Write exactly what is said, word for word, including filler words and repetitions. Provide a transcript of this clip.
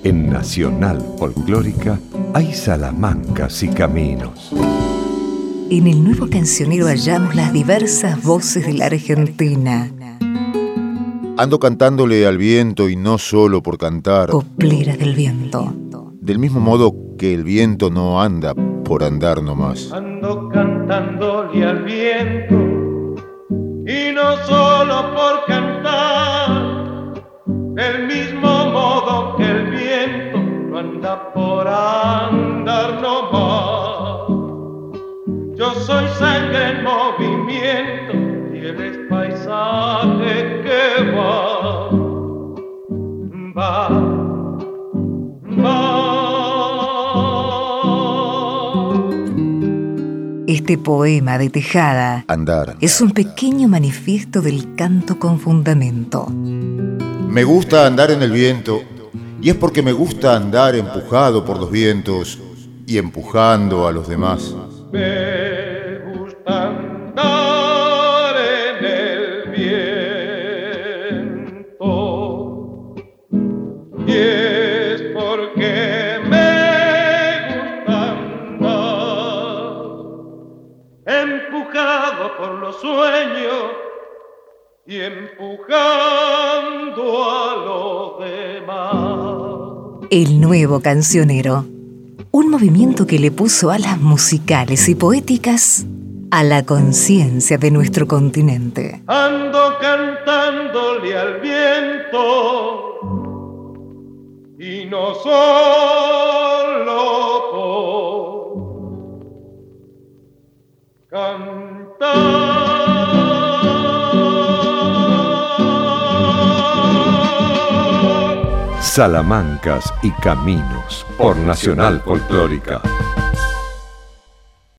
En Nacional Folclórica hay salamancas y caminos. En el nuevo cancionero hallamos las diversas voces de la Argentina. Ando cantándole al viento y no solo por cantar. Copleras del viento. Del mismo modo que el viento no anda por andar nomás. Ando cantándole al viento y no solo por cantar. Del mismo modo que el viento no anda por andar nomás. Yo soy sangre en movimiento y él es paisaje que va, va, va. Este poema de Tejada Andar. es un pequeño manifiesto del canto con fundamento. Me gusta andar en el viento, y es porque me gusta andar empujado por los vientos y empujando a los demás. Me gusta andar en el viento, y es porque me gusta andar empujado por los sueños y empujando a los demás. El nuevo cancionero. Un movimiento que le puso alas musicales y poéticas a la conciencia de nuestro continente. Ando cantándole al viento y no solo por cantar. Salamancas y caminos por Nacional Folclórica.